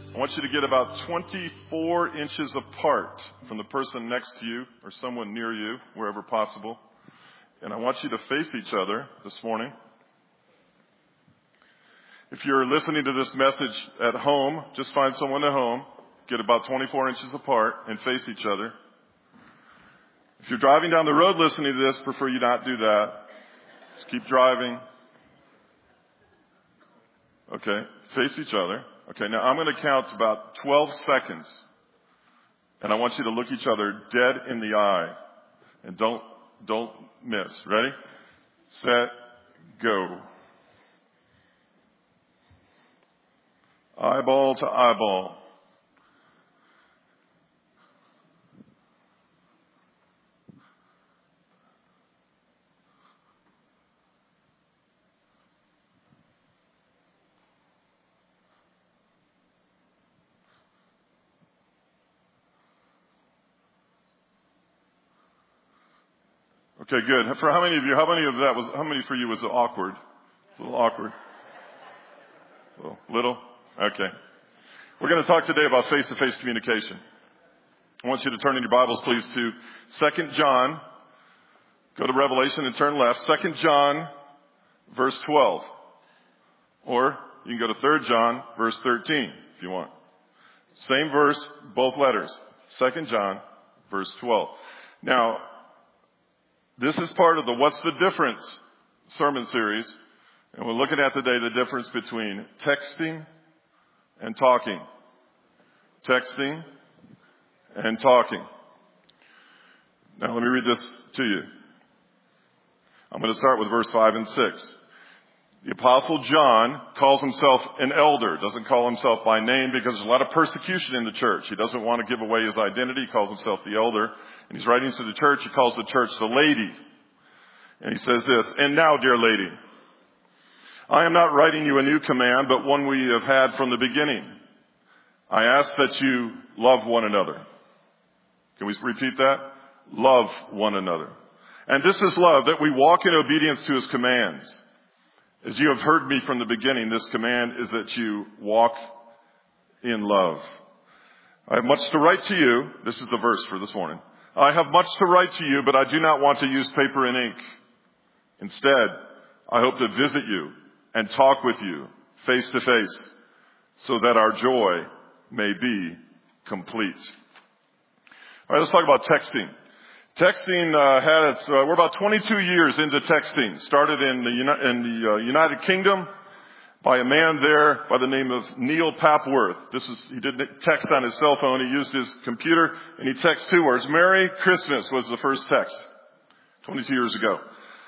I want you to get about 24 inches apart from the person next to you or someone near you, wherever possible. And I want you to face each other this morning. If you're listening to this message at home, just find someone at home, get about 24 inches apart, and face each other. If you're driving down the road listening to this, prefer you not do that. Just keep driving. Okay, face each other. Okay, now I'm going to count about 12 seconds. And I want you to look each other dead in the eye. And don't miss. Ready? Set, go. Eyeball to eyeball. Okay, good. For how many for you was awkward? It's a little awkward. Little? Okay. We're going to talk today about face-to-face communication. I want you to turn in your Bibles, please, to 2 John. Go to Revelation and turn left. 2 John, verse 12. Or you can go to 3 John, verse 13, if you want. Same verse, both letters. 2 John, verse 12. Now, this is part of the What's the Difference sermon series. And we're looking at today the difference between texting and talking. Texting and talking. Now let me read this to you. I'm going to start with verse 5 and 6. The Apostle John calls himself an elder, doesn't call himself by name because there's a lot of persecution in the church. He doesn't want to give away his identity. He calls himself the elder. And he's writing to the church. He calls the church the lady. And he says this, "And now, dear lady, I am not writing you a new command, but one we have had from the beginning. I ask that you love one another." Can we repeat that? Love one another. "And this is love, that we walk in obedience to his commands. As you have heard me from the beginning, this command is that you walk in love. I have much to write to you." This is the verse for this morning. "I have much to write to you, but I do not want to use paper and ink. Instead, I hope to visit you and talk with you face to face so that our joy may be complete." All right, let's talk about texting. Texting we're about 22 years into texting. Started in the United Kingdom by a man there by the name of Neil Papworth. He didn't text on his cell phone. He used his computer and he texted 2 words. "Merry Christmas" was the first text 22 years ago.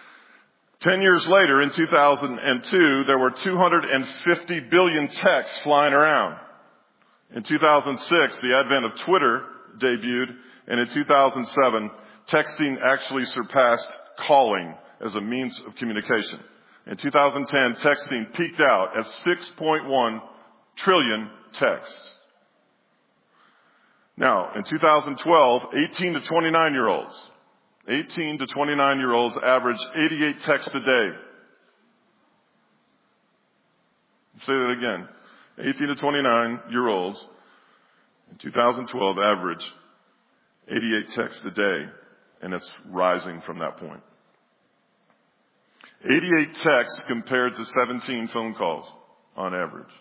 10 years later, in 2002, there were 250 billion texts flying around. In 2006, the advent of Twitter debuted, and in 2007, texting actually surpassed calling as a means of communication. In 2010, texting peaked out at 6.1 trillion texts. Now, in 2012, 18 to 29-year-olds average 88 texts a day. Say that again. 18 to 29-year-olds in 2012 average 88 texts a day, and it's rising from that point. 88 texts compared to 17 phone calls on average.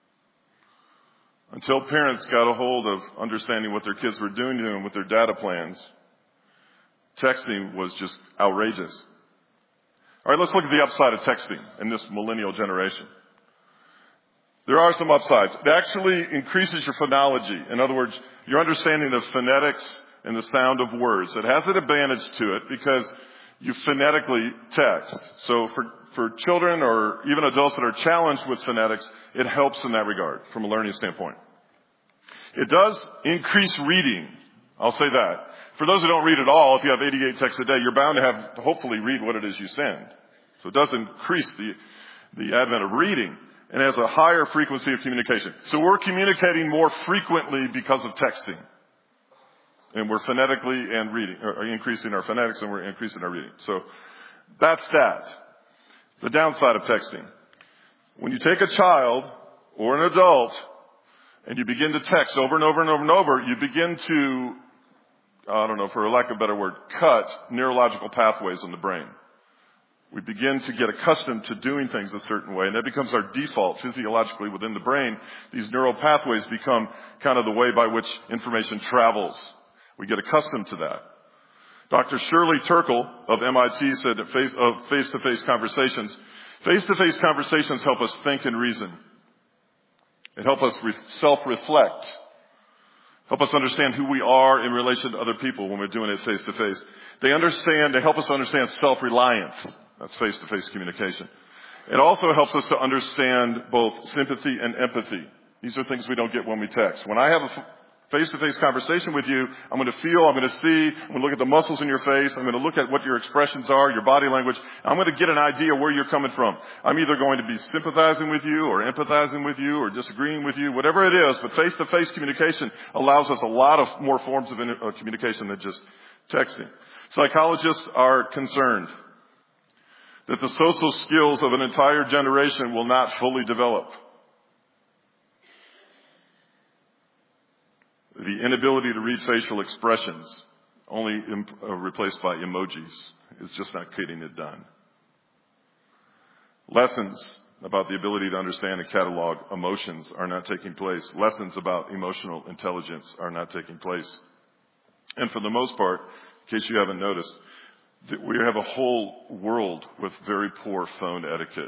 Until parents got a hold of understanding what their kids were doing to them with their data plans, texting was just outrageous. All right, let's look at the upside of texting in this millennial generation. There are some upsides. It actually increases your phonology. In other words, your understanding of phonetics and the sound of words. It has an advantage to it because you phonetically text. So for children or even adults that are challenged with phonetics, it helps in that regard from a learning standpoint. It does increase reading. I'll say that. For those who don't read at all, if you have 88 texts a day, you're bound to hopefully read what it is you send. So it does increase the advent of reading and has a higher frequency of communication. So we're communicating more frequently because of texting. And we're phonetically and reading, or increasing our phonetics and we're increasing our reading. So that's that. The downside of texting. When you take a child or an adult and you begin to text over and over and over and over, you begin to, I don't know, for lack of a better word, cut neurological pathways in the brain. We begin to get accustomed to doing things a certain way, and that becomes our default physiologically within the brain. These neural pathways become kind of the way by which information travels. We get accustomed to that. Dr. Shirley Turkle of MIT said that face-to-face conversations help us think and reason. It helps us self-reflect, help us understand who we are in relation to other people when we're doing it face-to-face. They help us understand self-reliance. That's face-to-face communication. It also helps us to understand both sympathy and empathy. These are things we don't get when we text. When I have a face-to-face conversation with you, I'm going to feel, I'm going to see, I'm going to look at the muscles in your face, I'm going to look at what your expressions are, your body language. I'm going to get an idea where you're coming from. I'm either going to be sympathizing with you or empathizing with you or disagreeing with you, whatever it is, but face-to-face communication allows us a lot of more forms of communication than just texting. Psychologists are concerned that the social skills of an entire generation will not fully develop. The inability to read facial expressions, only replaced by emojis, is just not getting it done. Lessons about the ability to understand and catalog emotions are not taking place. Lessons about emotional intelligence are not taking place. And for the most part, in case you haven't noticed, we have a whole world with very poor phone etiquette.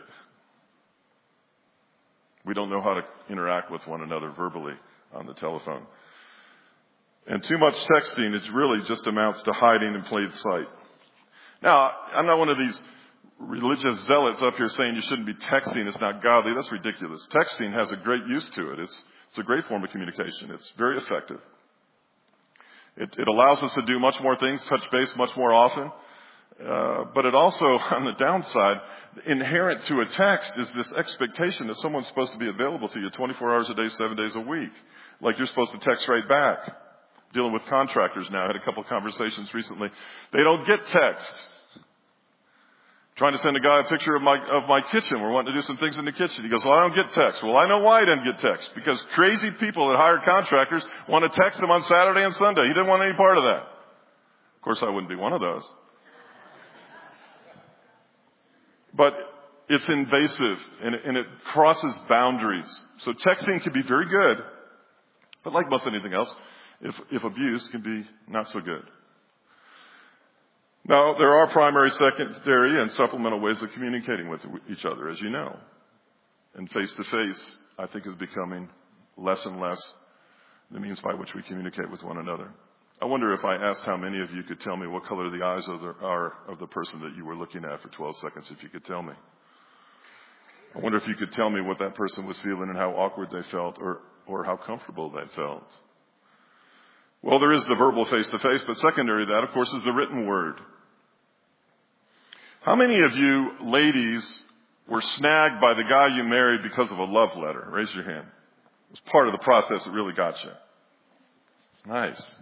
We don't know how to interact with one another verbally on the telephone. And too much texting is really just amounts to hiding in plain sight. Now, I'm not one of these religious zealots up here saying you shouldn't be texting. It's not godly. That's ridiculous. Texting has a great use to it. It's a great form of communication. It's very effective. It allows us to do much more things, touch base much more often. But it also, on the downside, inherent to a text is this expectation that someone's supposed to be available to you 24 hours a day, 7 days a week. Like you're supposed to text right back. Dealing with contractors now. I had a couple of conversations recently. They don't get text. Trying to send a guy a picture of my kitchen. We're wanting to do some things in the kitchen. He goes, well, I don't get text. Well, I know why he doesn't get text. Because crazy people that hire contractors want to text him on Saturday and Sunday. He didn't want any part of that. Of course, I wouldn't be one of those. But it's invasive and it crosses boundaries. So texting can be very good, but like most anything else, if abused, can be not so good. Now, there are primary, secondary, and supplemental ways of communicating with each other, as you know. And face-to-face, I think, is becoming less and less the means by which we communicate with one another. I wonder if I asked how many of you could tell me what color the eyes are of the person that you were looking at for 12 seconds, if you could tell me. I wonder if you could tell me what that person was feeling and how awkward they felt or how comfortable they felt. Well, there is the verbal face-to-face, but secondary to that, of course, is the written word. How many of you ladies were snagged by the guy you married because of a love letter? Raise your hand. It was part of the process that really got you. Nice.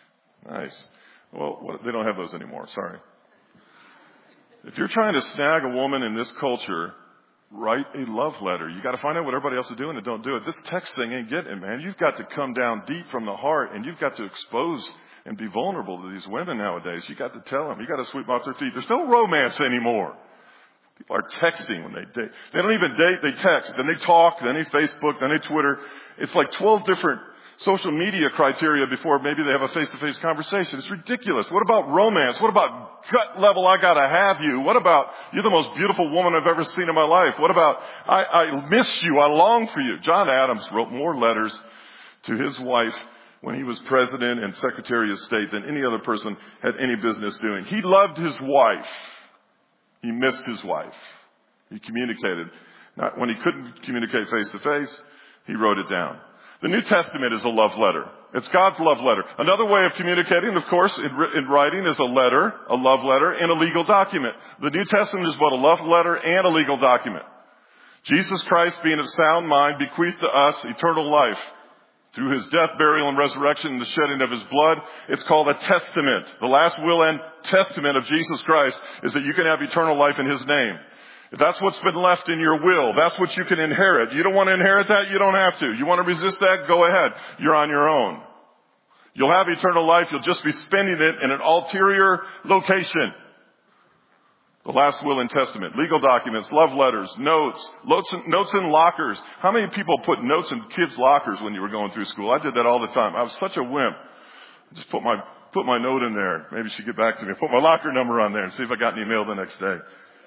Well, they don't have those anymore. Sorry. If you're trying to snag a woman in this culture, write a love letter. You got to find out what everybody else is doing and don't do it. This text thing ain't getting it, man. You've got to come down deep from the heart, and you've got to expose and be vulnerable to these women nowadays. You got to tell them. You got to sweep off their feet. There's no romance anymore. People are texting when they date. They don't even date. They text. Then they talk. Then they Facebook. Then they Twitter. It's like 12 different social media criteria before maybe they have a face-to-face conversation. It's ridiculous. What about romance? What about gut level, I gotta have you? What about, you're the most beautiful woman I've ever seen in my life? What about, I miss you, I long for you? John Adams wrote more letters to his wife when he was president and secretary of state than any other person had any business doing. He loved his wife. He missed his wife. He communicated. Not when he couldn't communicate face-to-face, he wrote it down. The New Testament is a love letter. It's God's love letter. Another way of communicating, of course, in writing is a love letter, and a legal document. The New Testament is both a love letter and a legal document. Jesus Christ, being of sound mind, bequeathed to us eternal life through his death, burial, and resurrection, and the shedding of his blood. It's called a testament. The last will and testament of Jesus Christ is that you can have eternal life in his name. If that's what's been left in your will, that's what you can inherit. You don't want to inherit that? You don't have to. You want to resist that? Go ahead. You're on your own. You'll have eternal life. You'll just be spending it in an ulterior location. The last will and testament, legal documents, love letters, notes in lockers. How many people put notes in kids' lockers when you were going through school? I did that all the time. I was such a wimp. I just put my note in there. Maybe she'd get back to me. Put my locker number on there and see if I got any mail the next day.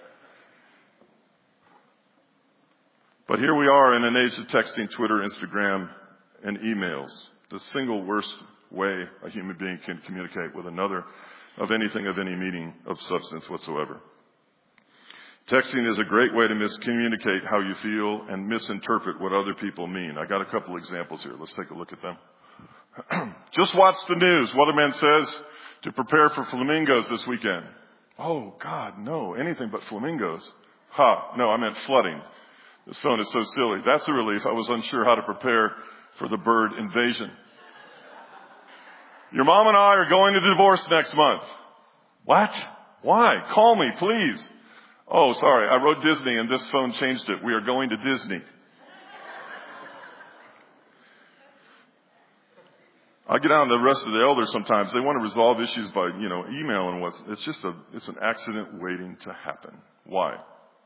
But here we are in an age of texting, Twitter, Instagram, and emails. The single worst way a human being can communicate with another of anything of any meaning of substance whatsoever. Texting is a great way to miscommunicate how you feel and misinterpret what other people mean. I got a couple examples here. Let's take a look at them. Just watch the news. Weatherman says to prepare for flamingos this weekend. Oh, God, no. Anything but flamingos. No, I meant flooding. This phone is so silly. That's a relief. I was unsure how to prepare for the bird invasion. Your mom and I are going to divorce next month. What? Why? Call me, please. Oh, sorry. I wrote Disney and this phone changed it. We are going to Disney. I get on the rest of the elders sometimes. They want to resolve issues by, email and what's. It's an accident waiting to happen. Why?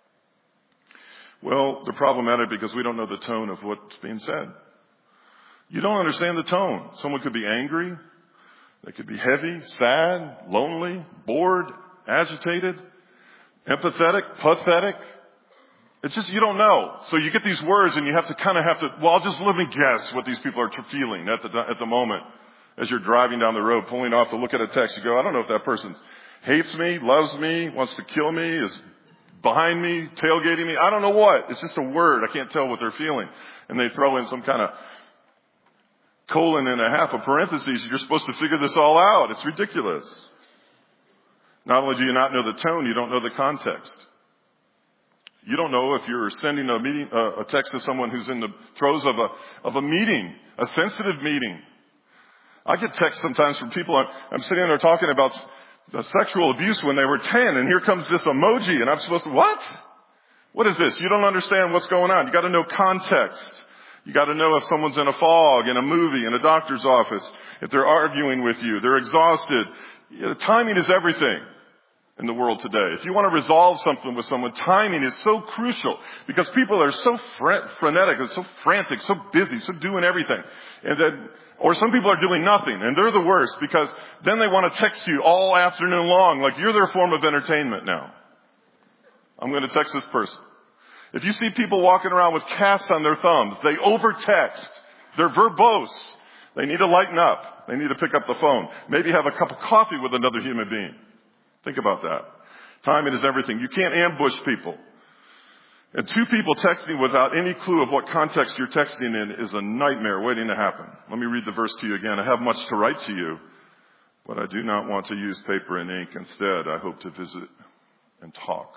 Well, they're problematic because we don't know the tone of what's being said. You don't understand the tone. Someone could be angry. They could be heavy, sad, lonely, bored, agitated, empathetic, pathetic. It's just, you don't know. So you get these words and you have to, I'll just let me guess what these people are feeling at the moment. As you're driving down the road, pulling off to look at a text, you go, I don't know if that person hates me, loves me, wants to kill me, is behind me, tailgating me. I don't know what. It's just a word. I can't tell what they're feeling. And they throw in some kind of colon and a half of parentheses. You're supposed to figure this all out. It's ridiculous. Not only do you not know the tone, you don't know the context. You don't know if you're sending a text to someone who's in the throes of a meeting, a sensitive meeting. I get texts sometimes from people. I'm sitting there talking about the sexual abuse when they were 10, and here comes this emoji, and I'm supposed to, what? What is this? You don't understand what's going on. You got to know context. You got to know if someone's in a fog, in a movie, in a doctor's office, if they're arguing with you, they're exhausted. Timing is everything in the world today. If you want to resolve something with someone, timing is so crucial because people are so frenetic and so frantic, so busy, so doing everything. Or some people are doing nothing, and they're the worst because then they want to text you all afternoon long like you're their form of entertainment now. I'm going to text this person. If you see people walking around with casts on their thumbs, they over-text. They're verbose. They need to lighten up. They need to pick up the phone. Maybe have a cup of coffee with another human being. Think about that. Timing is everything. You can't ambush people. And two people texting without any clue of what context you're texting in is a nightmare waiting to happen. Let me read the verse to you again. I have much to write to you, but I do not want to use paper and ink. Instead, I hope to visit and talk.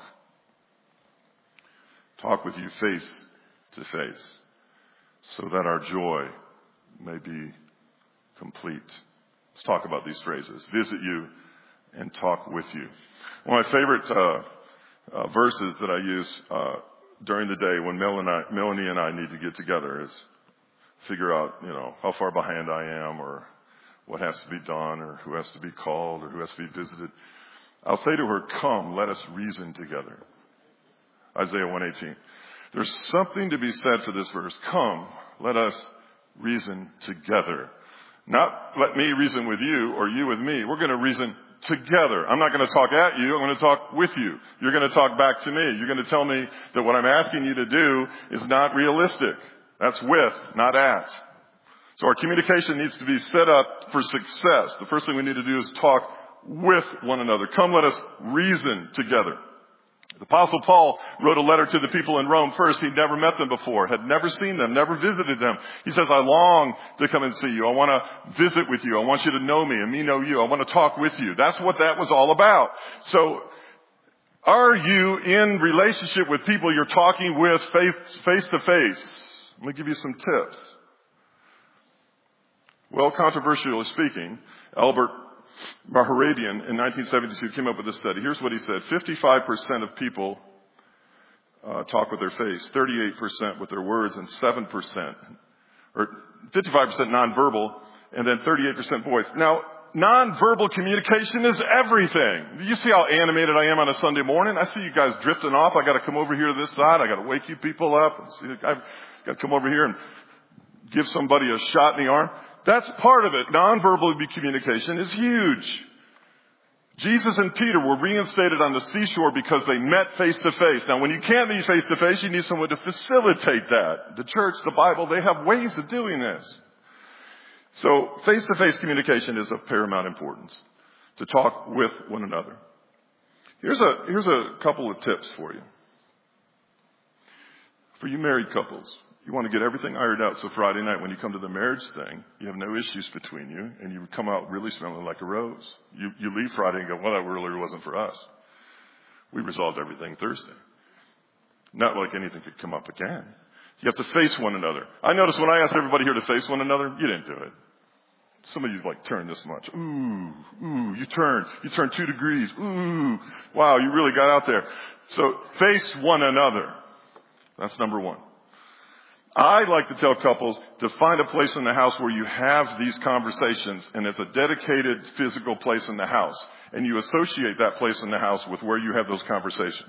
Talk with you face to face so that our joy may be complete. Let's talk about these phrases. Visit you and talk with you. One of my favorite verses that I use during the day when Melanie and I need to get together is figure out, how far behind I am or what has to be done or who has to be called or who has to be visited. I'll say to her, come, let us reason together. Isaiah 1:18. There's something to be said for this verse. Come, let us reason together. Not let me reason with you or you with me. We're going to reason together. I'm not going to talk at you. I'm going to talk with you. You're going to talk back to me. You're going to tell me that what I'm asking you to do is not realistic. That's with, not at. So our communication needs to be set up for success. The first thing we need to do is talk with one another. Come, let us reason together. The Apostle Paul wrote a letter to the people in Rome first. He'd never met them before, had never seen them, never visited them. He says, I long to come and see you. I want to visit with you. I want you to know me and me know you. I want to talk with you. That's what that was all about. So are you in relationship with people you're talking with face to face? Let me give you some tips. Well, controversially speaking, Albert Baharabian in 1972 came up with a study. Here's what he said. 55% of people talk with their face, 38% with their words, and 7%, or 55% nonverbal, and then 38% voice. Now, nonverbal communication is everything. You see how animated I am on a Sunday morning? I see you guys drifting off. I got to come over here to this side. I got to wake you people up. I've got to come over here and give somebody a shot in the arm. That's part of it. Nonverbal communication is huge. Jesus and Peter were reinstated on the seashore because they met face to face. Now, when you can't meet face to face, you need someone to facilitate that. The church, the Bible, they have ways of doing this. So, face-to-face communication is of paramount importance, to talk with one another. Here's a couple of tips for you. For you married couples, you want to get everything ironed out so Friday night when you come to the marriage thing, you have no issues between you, and you come out really smelling like a rose. You leave Friday and go, well, that really wasn't for us. We resolved everything Thursday. Not like anything could come up again. You have to face one another. I noticed when I asked everybody here to face one another, you didn't do it. Some of you turn this much. Ooh, you turn 2 degrees. Ooh, wow, you really got out there. So face one another. That's number one. I like to tell couples to find a place in the house where you have these conversations, and it's a dedicated physical place in the house. And you associate that place in the house with where you have those conversations.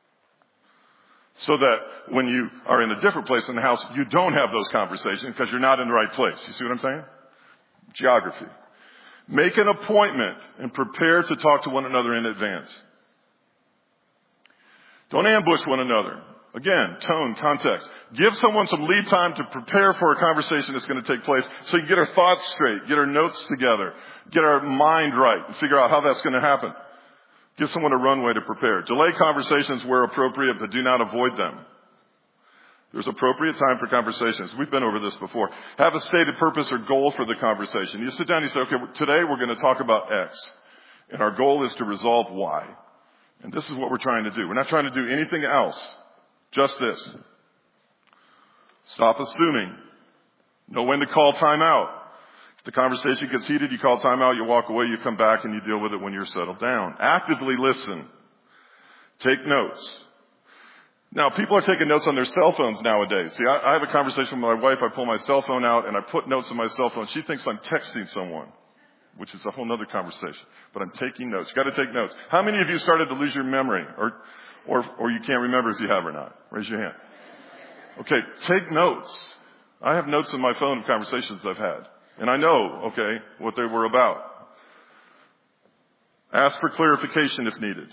So that when you are in a different place in the house, you don't have those conversations because you're not in the right place. You see what I'm saying? Geography. Make an appointment and prepare to talk to one another in advance. Don't ambush one another. Again, tone, context. Give someone some lead time to prepare for a conversation that's going to take place so you can get our thoughts straight, get our notes together, get our mind right, and figure out how that's going to happen. Give someone a runway to prepare. Delay conversations where appropriate, but do not avoid them. There's appropriate time for conversations. We've been over this before. Have a stated purpose or goal for the conversation. You sit down and you say, okay, today we're going to talk about X. And our goal is to resolve Y. And this is what we're trying to do. We're not trying to do anything else. Just this. Stop assuming. Know when to call time out. If the conversation gets heated, you call time out, you walk away, you come back, and you deal with it when you're settled down. Actively listen. Take notes. Now, people are taking notes on their cell phones nowadays. See, I have a conversation with my wife. I pull my cell phone out, and I put notes on my cell phone. She thinks I'm texting someone, which is a whole other conversation. But I'm taking notes. You've got to take notes. How many of you started to lose your memory? Or you can't remember if you have or not? Raise your hand. Okay, take notes. I have notes on my phone of conversations I've had. And I know, okay, what they were about. Ask for clarification if needed.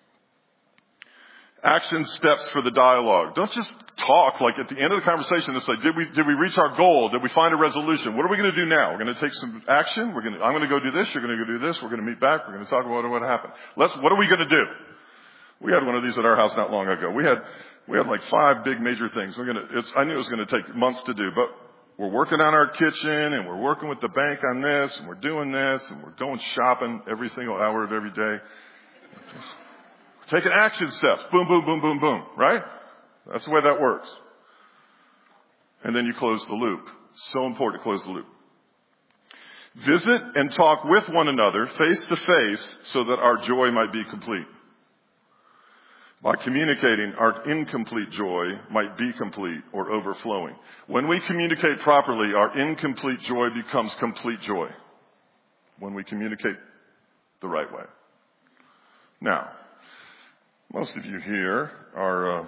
Action steps for the dialogue. Don't just talk like at the end of the conversation and say, did we reach our goal? Did we find a resolution? What are we going to do now? We're going to take some action. I'm going to go do this. You're going to go do this. We're going to meet back. We're going to talk about what happened. What are we going to do? We had one of these at our house not long ago. We had like 5 big major things. I knew it was going to take months to do, but we're working on our kitchen and we're working with the bank on this and we're doing this and we're going shopping every single hour of every day. Taking action steps. Boom, boom, boom, boom, boom. Right? That's the way that works. And then you close the loop. So important to close the loop. Visit and talk with one another face to face so that our joy might be complete. By communicating, our incomplete joy might be complete or overflowing. When we communicate properly, our incomplete joy becomes complete joy. When we communicate the right way. Now, most of you here are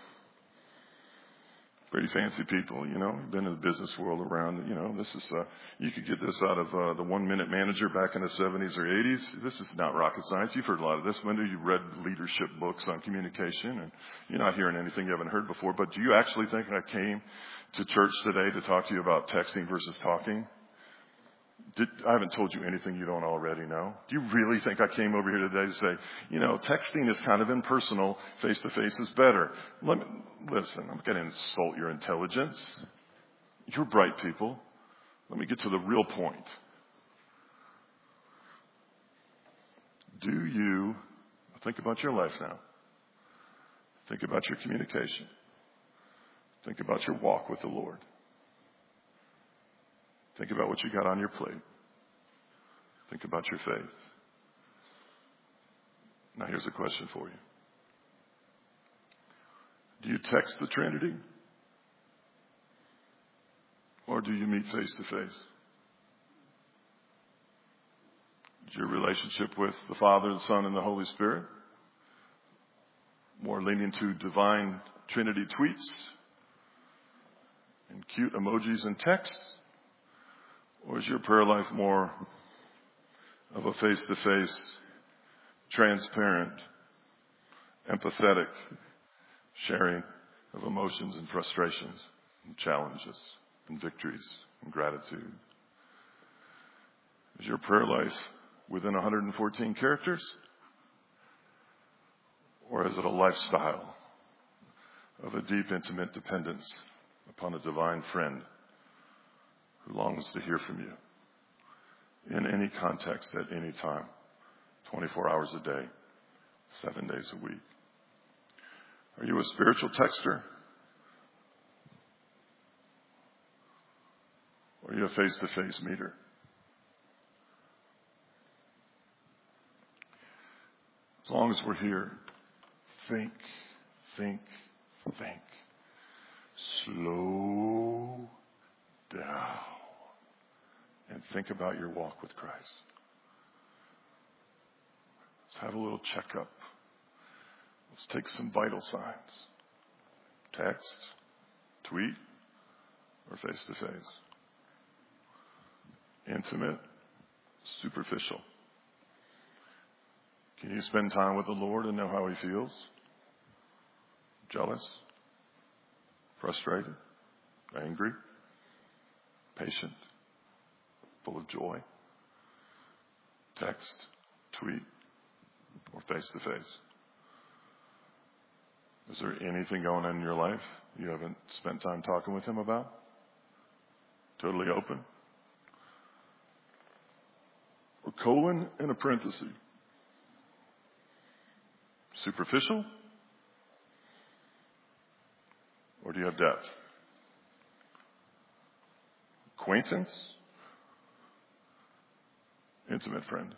pretty fancy people, You've been in the business world around, This is, you could get this out of the 1 Minute Manager back in the 70s or 80s. This is not rocket science. You've heard a lot of this. Maybe you've read leadership books on communication, and you're not hearing anything you haven't heard before. But do you actually think I came to church today to talk to you about texting versus talking? I haven't told you anything you don't already know. Do you really think I came over here today to say, texting is kind of impersonal, face-to-face is better? Listen, I'm going to insult your intelligence. You're bright people. Let me get to the real point. Do you think about your life now? Think about your communication. Think about your walk with the Lord. Think about what you got on your plate. Think about your faith. Now here's a question for you. Do you text the Trinity? Or do you meet face to face? Is your relationship with the Father, the Son, and the Holy Spirit more leaning to divine Trinity tweets and cute emojis and text? Or is your prayer life more of a face-to-face, transparent, empathetic sharing of emotions and frustrations and challenges and victories and gratitude? Is your prayer life within 114 characters? Or is it a lifestyle of a deep, intimate dependence upon a divine friend who longs to hear from you in any context at any time, 24 hours a day, 7 days a week? Are you a spiritual texter? Or are you a face-to-face meter? As long as we're here, think. Slow down and think about your walk with Christ. Let's have a little checkup. Let's take some vital signs. Text, tweet, or face-to-face. Intimate, superficial. Can you spend time with the Lord and know how He feels? Jealous? Frustrated? Angry? Patient? Full of joy? Text, tweet, or face-to-face? Is there anything going on in your life you haven't spent time talking with Him about? Totally open? Or colon and a parenthesis. Superficial? Or do you have depth? Acquaintance? Intimate friend?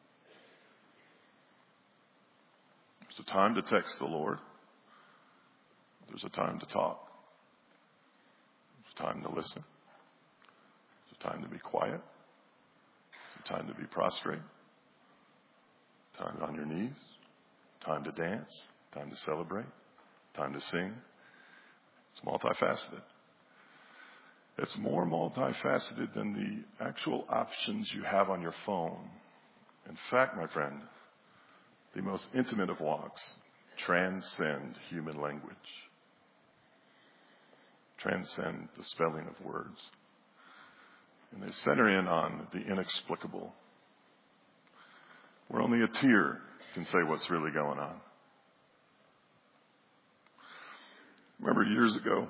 There's a time to text the Lord. There's a time to talk. There's a time to listen. There's a time to be quiet. There's a time to be prostrate. Time on your knees. Time to dance. Time to celebrate. Time to sing. It's multifaceted. It's more multifaceted than the actual options you have on your phone. In fact, my friend, the most intimate of walks transcend human language. Transcend the spelling of words. And they center in on the inexplicable. Where only a tear can say what's really going on. Remember years ago,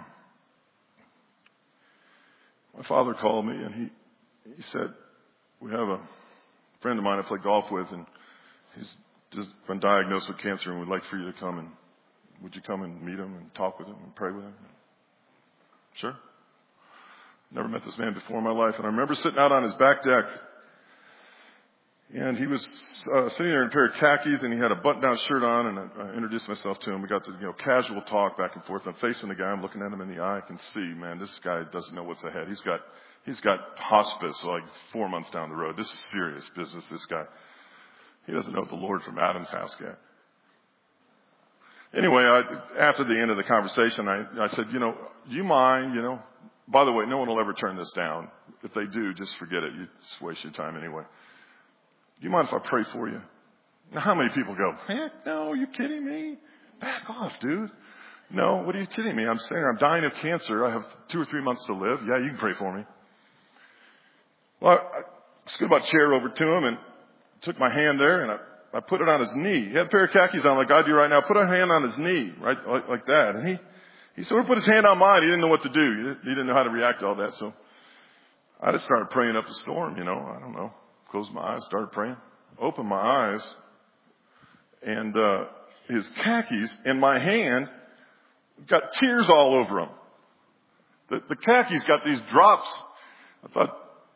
my father called me and he said, we have a friend of mine I play golf with, and he's just been diagnosed with cancer, and we'd like for you to come, and would you come and meet him and talk with him and pray with him? Sure. Never met this man before in my life. And I remember sitting out on his back deck, and he was sitting there in a pair of khakis, and he had a button-down shirt on, and I introduced myself to him. We got to, casual talk back and forth. I'm facing the guy. I'm looking at him in the eye. I can see, man, this guy doesn't know what's ahead. He's got hospice like 4 months down the road. This is serious business, this guy. He doesn't know the Lord from Adam's house yet. Anyway, after the end of the conversation, I said, do you mind, by the way, no one will ever turn this down. If they do, just forget it. You just waste your time anyway. Do you mind if I pray for you? Now, how many people go, heck no, are you kidding me? Back off, dude. No, what are you kidding me? I'm saying I'm dying of cancer. I have 2 or 3 months to live. Yeah, you can pray for me. Well, I scooped my chair over to him and took my hand there, and I put it on his knee. He had a pair of khakis on like I do right now. Put a hand on his knee, right, like that. And he sort of put his hand on mine. He didn't know what to do. He didn't know how to react to all that. So I just started praying up a storm, I don't know. Closed my eyes, started praying. Opened my eyes, and his khakis in my hand got tears all over them. The khakis got these drops. I thought,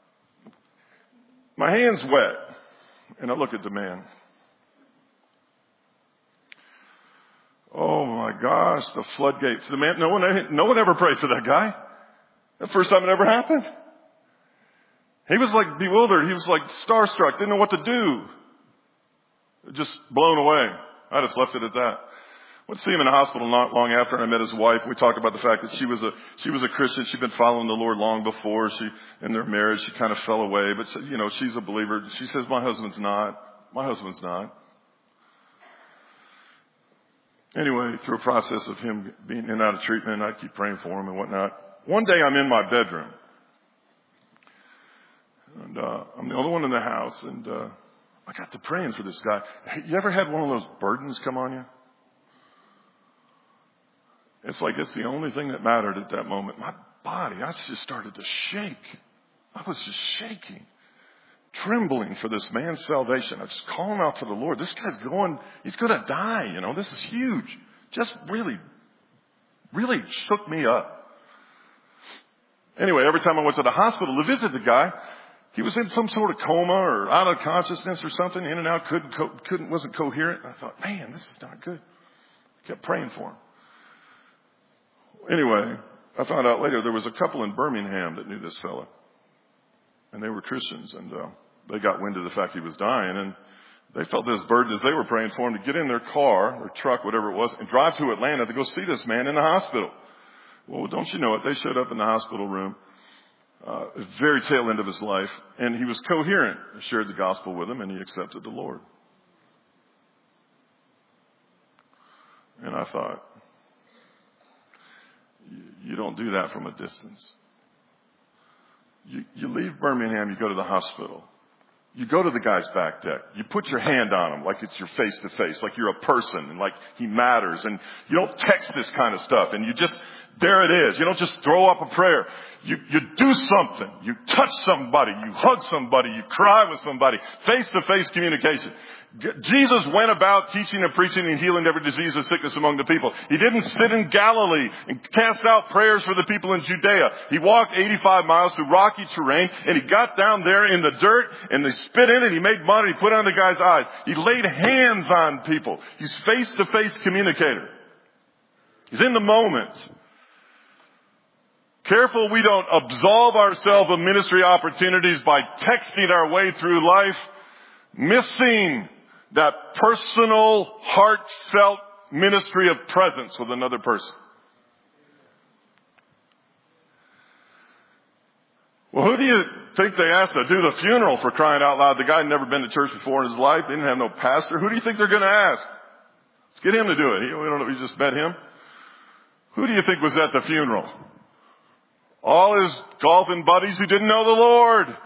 my hand's wet. And I look at the man. Oh my gosh, the floodgates. The man, no one ever prayed for that guy. The first time it ever happened. He was like bewildered. He was like starstruck. Didn't know what to do. Just blown away. I just left it at that. Went to see him in the hospital not long after I met his wife. We talked about the fact that she was a Christian. She'd been following the Lord long before. In their marriage, she kind of fell away. But, she's a believer. She says, my husband's not. Anyway, through a process of him being in and out of treatment, I keep praying for him and whatnot. One day I'm in my bedroom. And I'm the only one in the house. And I got to praying for this guy. You ever had one of those burdens come on you? It's like it's the only thing that mattered at that moment. My body, I just started to shake. I was just shaking, trembling for this man's salvation. I was just calling out to the Lord. This guy's he's going to die. This is huge. Just really, really shook me up. Anyway, every time I went to the hospital to visit the guy, he was in some sort of coma or out of consciousness or something, in and out, wasn't coherent. I thought, man, this is not good. I kept praying for him. Anyway, I found out later there was a couple in Birmingham that knew this fella. And they were Christians, and they got wind of the fact he was dying, and they felt this burden as they were praying for him to get in their car or truck, whatever it was, and drive to Atlanta to go see this man in the hospital. Well, don't you know it? They showed up in the hospital room, the very tail end of his life, and he was coherent. I shared the gospel with him, and he accepted the Lord. And I thought, you don't do that from a distance. You leave Birmingham, you go to the hospital. You go to the guy's back deck. You put your hand on him like it's your face to face, like you're a person and like he matters. And you don't text this kind of stuff. And there it is. You don't just throw up a prayer. You do something. You touch somebody. You hug somebody. You cry with somebody. Face to face communication. Jesus went about teaching and preaching and healing every disease and sickness among the people. He didn't sit in Galilee and cast out prayers for the people in Judea. He walked 85 miles through rocky terrain, and he got down there in the dirt, and they spit in it. He made mud, and he put on the guy's eyes. He laid hands on people. He's face-to-face communicator. He's in the moment. Careful we don't absolve ourselves of ministry opportunities by texting our way through life, missing that personal, heartfelt ministry of presence with another person. Well, who do you think they asked to do the funeral, for crying out loud? The guy had never been to church before in his life, didn't have no pastor. Who do you think they're going to ask? Let's get him to do it. We don't know if we just met him. Who do you think was at the funeral? All his golfing buddies who didn't know the Lord.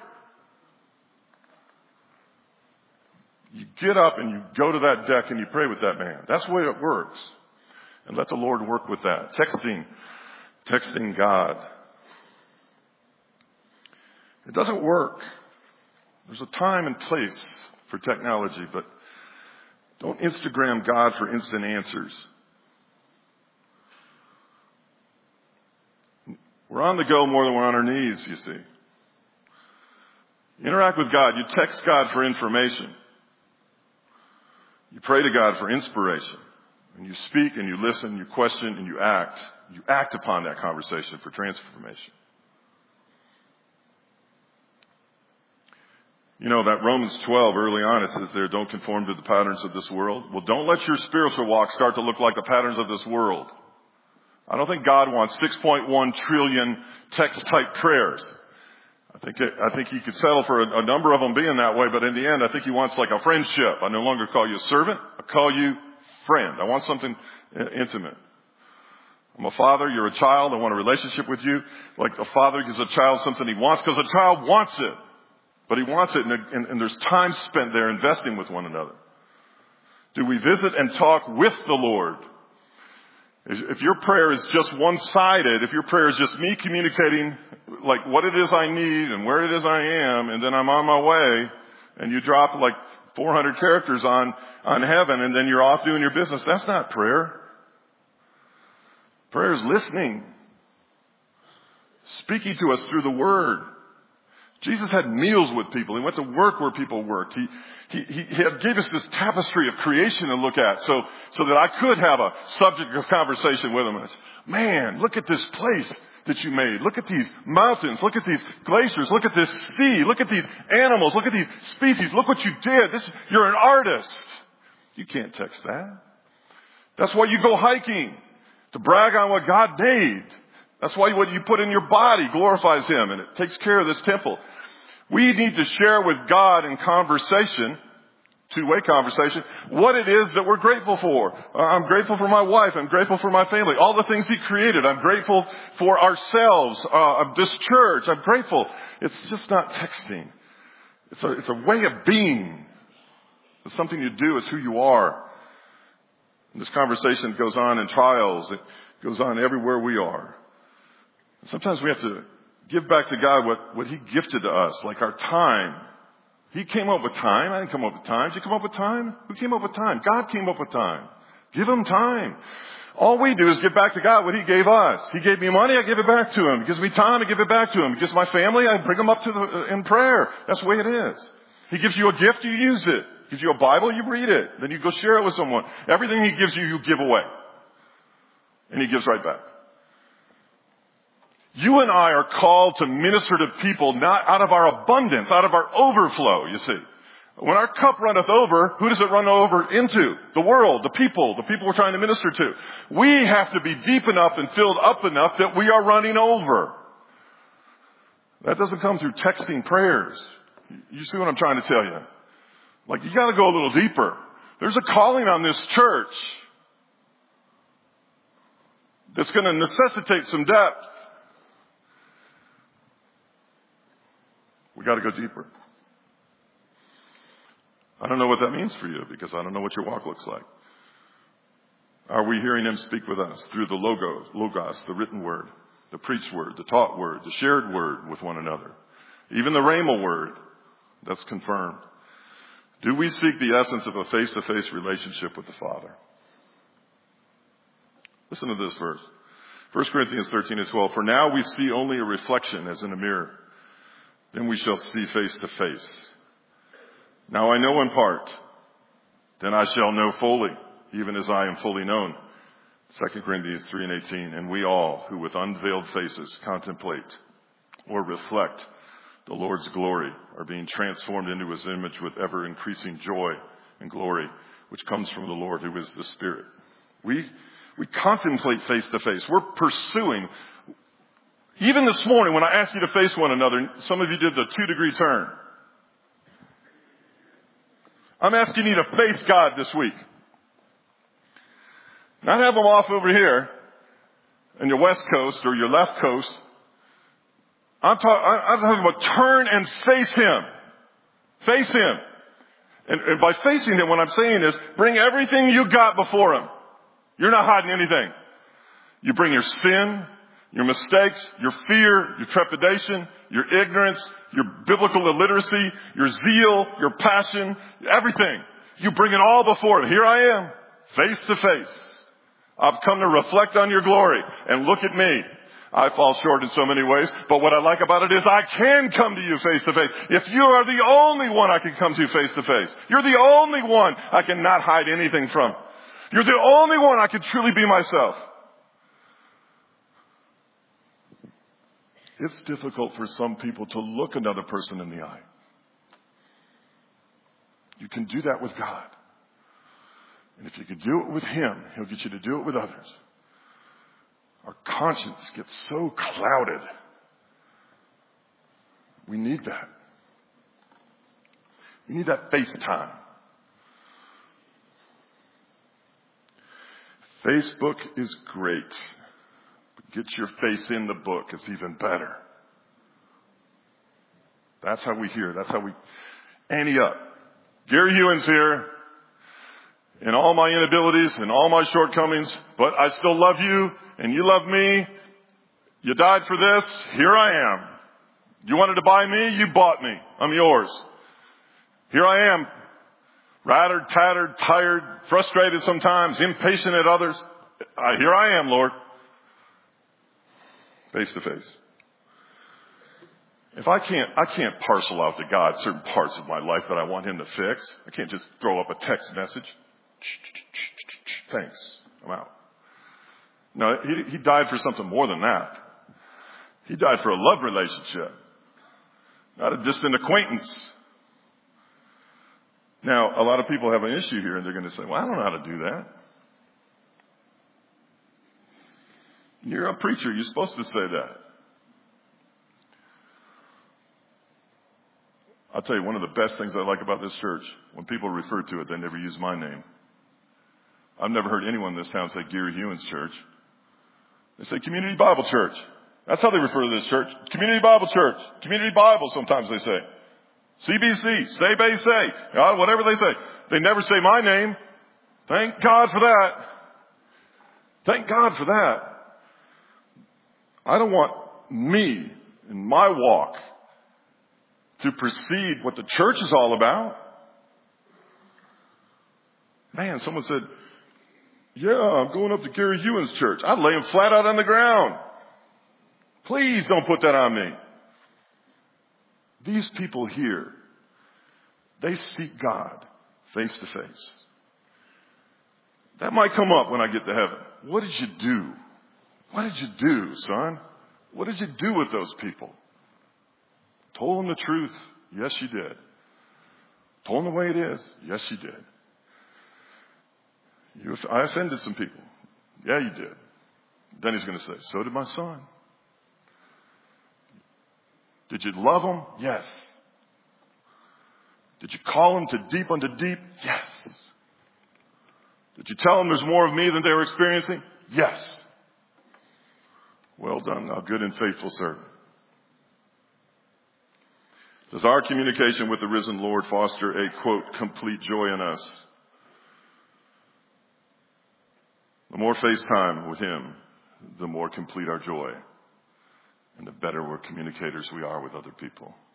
You get up and you go to that deck and you pray with that man. That's the way it works. And let the Lord work with that. Texting God. It doesn't work. There's a time and place for technology, but don't Instagram God for instant answers. We're on the go more than we're on our knees, you see. Interact with God. You text God for information. You pray to God for inspiration. And you speak and you listen, you question and you act. You act upon that conversation for transformation. That Romans 12, early on, it says there, don't conform to the patterns of this world. Well, don't let your spiritual walk start to look like the patterns of this world. I don't think God wants 6.1 trillion text-type prayers. I think he could settle for a number of them being that way, but in the end, I think he wants like a friendship. I no longer call you a servant. I call you friend. I want something intimate. I'm a father. You're a child. I want a relationship with you. Like a father gives a child something he wants because a child wants it. But he wants it, and there's time spent there investing with one another. Do we visit and talk with the Lord? If your prayer is just one-sided, if your prayer is just me communicating like what it is I need and where it is I am, and then I'm on my way, and you drop like 400 characters on heaven, and then you're off doing your business, that's not prayer. Prayer is listening, speaking to us through the Word, Jesus had meals with people. He went to work where people worked. He gave us this tapestry of creation to look at so that I could have a subject of conversation with him. It's, man, look at this place that you made. Look at these mountains. Look at these glaciers. Look at this sea. Look at these animals. Look at these species. Look what you did. You're an artist. You can't text that. That's why you go hiking, to brag on what God made. That's why what you put in your body glorifies him, and it takes care of this temple. We need to share with God in conversation, two-way conversation, what it is that we're grateful for. I'm grateful for my wife. I'm grateful for my family. All the things he created. I'm grateful for ourselves, this church. I'm grateful. It's just not texting. It's a way of being. It's something you do. It's who you are. And this conversation goes on in trials. It goes on everywhere we are. Sometimes we have to give back to God what he gifted to us, like our time. He came up with time. I didn't come up with time. Did you come up with time? Who came up with time? God came up with time. Give him time. All we do is give back to God what he gave us. He gave me money, I give it back to him. He gives me time, I give it back to him. He gives my family, I bring them up in prayer. That's the way it is. He gives you a gift, you use it. He gives you a Bible, you read it. Then you go share it with someone. Everything he gives you, you give away. And he gives right back. You and I are called to minister to people not out of our abundance, out of our overflow, you see. When our cup runneth over, who does it run over into? The world, the people we're trying to minister to. We have to be deep enough and filled up enough that we are running over. That doesn't come through texting prayers. You see what I'm trying to tell you? Like, you gotta go a little deeper. There's a calling on this church that's gonna necessitate some depth. We got to go deeper. I don't know what that means for you because I don't know what your walk looks like. Are we hearing him speak with us through the logos, the written word, the preached word, the taught word, the shared word with one another, even the rhema word that's confirmed? Do we seek the essence of a face-to-face relationship with the Father? Listen to this verse. 1 Corinthians 13:12. For now we see only a reflection as in a mirror. Then we shall see face to face. Now I know in part. Then I shall know fully, even as I am fully known. 2 Corinthians 3:18. And we all, who with unveiled faces contemplate or reflect the Lord's glory, are being transformed into his image with ever increasing joy and glory, which comes from the Lord, who is the Spirit. We contemplate face to face. We're pursuing. Even this morning when I asked you to face one another, some of you did the 2-degree turn. I'm asking you to face God this week. Not have them off over here in your west coast or your left coast. I'm talking about turn and face him. Face him. And by facing him, what I'm saying is bring everything you got before him. You're not hiding anything. You bring your sin, your mistakes, your fear, your trepidation, your ignorance, your biblical illiteracy, your zeal, your passion, everything. You bring it all before him. Here I am, face to face. I've come to reflect on your glory. And look at me. I fall short in so many ways, but what I like about it is I can come to you face to face. If you are the only one I can come to face to face, you're the only one I can not hide anything from. You're the only one I can truly be myself. It's difficult for some people to look another person in the eye. You can do that with God. And if you can do it with him, he'll get you to do it with others. Our conscience gets so clouded. We need that. We need that face time. Facebook is great. But get your face in the book. It's even better. That's how we hear. That's how we ante up. Gary Hewins here. In all my inabilities and all my shortcomings, but I still love you and you love me. You died for this. Here I am. You wanted to buy me. You bought me. I'm yours. Here I am. Rattled, tattered, tired, frustrated sometimes, impatient at others. Here I am, Lord. Face to face. I can't parcel out to God certain parts of my life that I want him to fix. I can't just throw up a text message. Thanks. I'm out. No, he died for something more than that. He died for a love relationship, not a distant acquaintance. Now, a lot of people have an issue here, and they're going to say, well, I don't know how to do that. You're a preacher. You're supposed to say that. I'll tell you, one of the best things I like about this church, when people refer to it, they never use my name. I've never heard anyone in this town say Gary Hewins Church. They say Community Bible Church. That's how they refer to this church. Community Bible Church. Community Bible, sometimes they say. CBC. Say, bay, say. God, whatever they say. They never say my name. Thank God for that. Thank God for that. I don't want me in my walk to precede what the church is all about. Man, someone said, yeah, I'm going up to Gary Hewins Church. I'd lay him flat out on the ground. Please don't put that on me. These people here, they seek God face to face. That might come up when I get to heaven. What did you do? What did you do, son? What did you do with those people? Told them the truth. Yes, you did. Told them the way it is. Yes, you did. I offended some people. Yeah, you did. Then he's going to say, so did my son. Did you love them? Yes. Did you call them to deep unto deep? Yes. Did you tell them there's more of me than they were experiencing? Yes. Well done, thou good and faithful servant. Does our communication with the risen Lord foster a, quote, complete joy in us? The more face time with him, the more complete our joy, and the better communicators we are with other people.